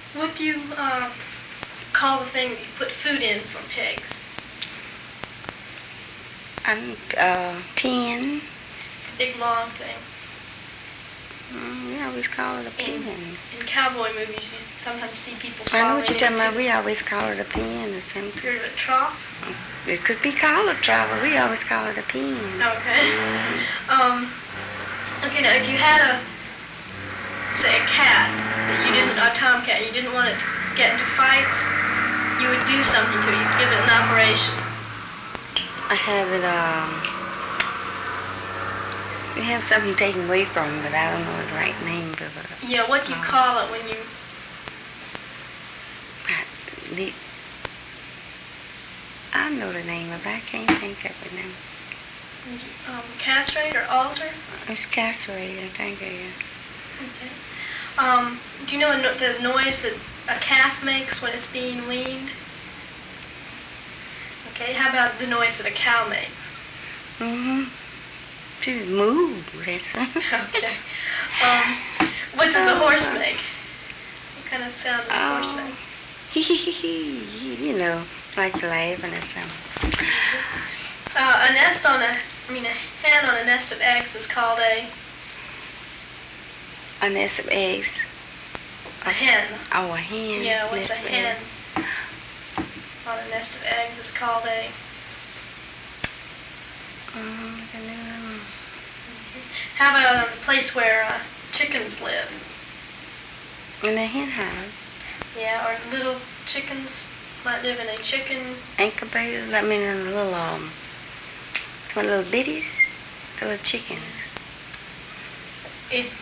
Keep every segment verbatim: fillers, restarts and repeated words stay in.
What do you uh, call the thing that you put food in for pigs? Um, uh, pen. It's a big long thing. Mm, we always call it a pen. In, in cowboy movies, you sometimes see people I know falling what you're talking about. into We always call it a pen or something. Heard of a trough? It could be called a trough, but we always call it a pen. Okay. Um, okay, now if you had a, say a cat, that you didn't, a tomcat, you didn't want it to get into fights, you would do something to it. You'd give it an operation. I have it, um, you have something taken away from it, but I don't know the right name of it. Yeah, what do you um, call it when you... I, the, I know the name of it, I can't think of it now. Um, castrate or alter? It's castrated, I think, yeah. Okay. Um, do you know no- the noise that a calf makes when it's being weaned? Okay, how about the noise that a cow makes? Mm-hmm. She moo, that's Okay. Um, what does a horse make? What kind of sound does a horse Oh. make? Hee hee hee hee, you know, like laughing or something. Uh, a nest on a, I mean a hen on a nest of eggs is called a, A nest of eggs. a hen. Oh, a hen. Yeah, what's a nest of hen eggs. on a nest of eggs is called a, Mm, I don't know. how about a place where uh, chickens live? In a hen house. Yeah, or little chickens might live in a chicken, Incubators, I mean, in a little, um, one little bitties, little chickens. it,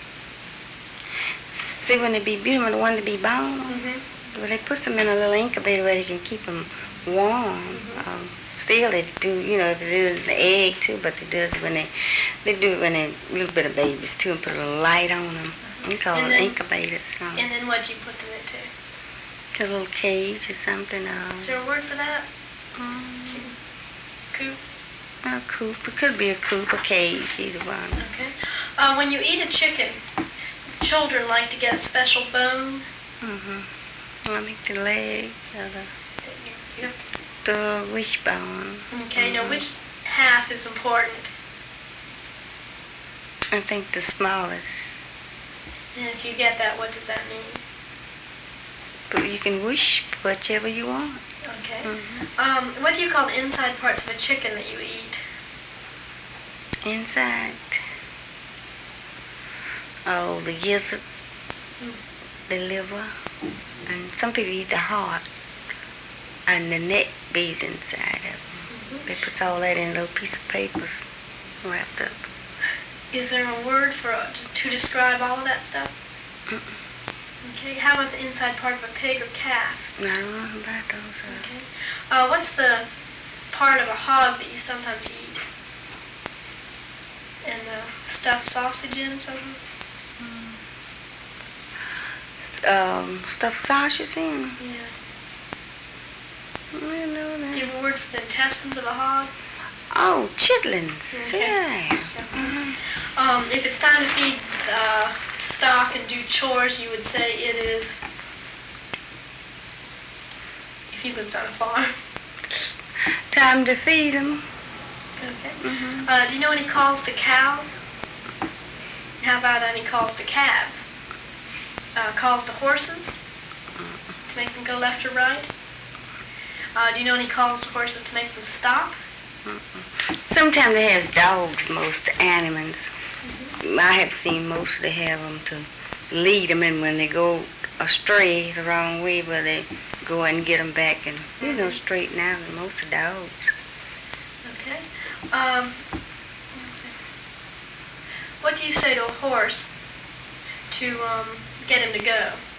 See, when they be beautiful, the one to be born, mm-hmm. well, they put them in a little incubator where they can keep them warm. Mm-hmm. Um, still, they do, you know, they do the egg too, but they do it when they, they do it when they little bit of babies too, and put a little light on them. We call And it then- incubators. So. And then what do you put them into? A little cage or something. Uh, Is there a word for that? um, Chicken coop? a coop. It could be a coop, a cage, either one. Okay. Uh, when you eat a chicken, children like to get a special bone. Mm-hmm. I think the leg, or the, that you, you have the wishbone. Okay, now Mhm. which half is important? I think the smallest. And if you get that, what does that mean? But you can wish whichever you want. Okay. Mm-hmm. Um, what do you call the inside parts of a chicken that you eat? Inside. Oh, the gizzard, Mm. the liver, and some people eat the heart, and the neck bees inside of them. Mm-hmm. They put all that in a little piece of paper wrapped up. Is there a word for uh, just to describe all of that stuff? Mm-mm. Okay. How about the inside part of a pig or calf? I don't know about those. Uh, Okay. Uh, what's the part of a hog that you sometimes eat? And uh, stuffed sausage in something? um, stuffed sausage in. Yeah. I don't know Do you that. have a word for the intestines of a hog? Oh, chitlins. Okay. Yeah. Mhm. Um, if it's time to feed uh, stock and do chores, you would say it is, if you lived on a farm. Time to feed them. Okay. Mm-hmm. Uh, do you know any calls to cows? How about any calls to calves? Uh, calls to horses to make them go left or right? Uh, do you know any calls to horses to make them stop? Sometimes they have dogs, most animals. I have seen most they have them to lead them, and when they go astray the wrong way, where they go and get them back and, you know, straighten out, and most of dogs. Okay. Um, let's see. What do you say to a horse to um, get him to go?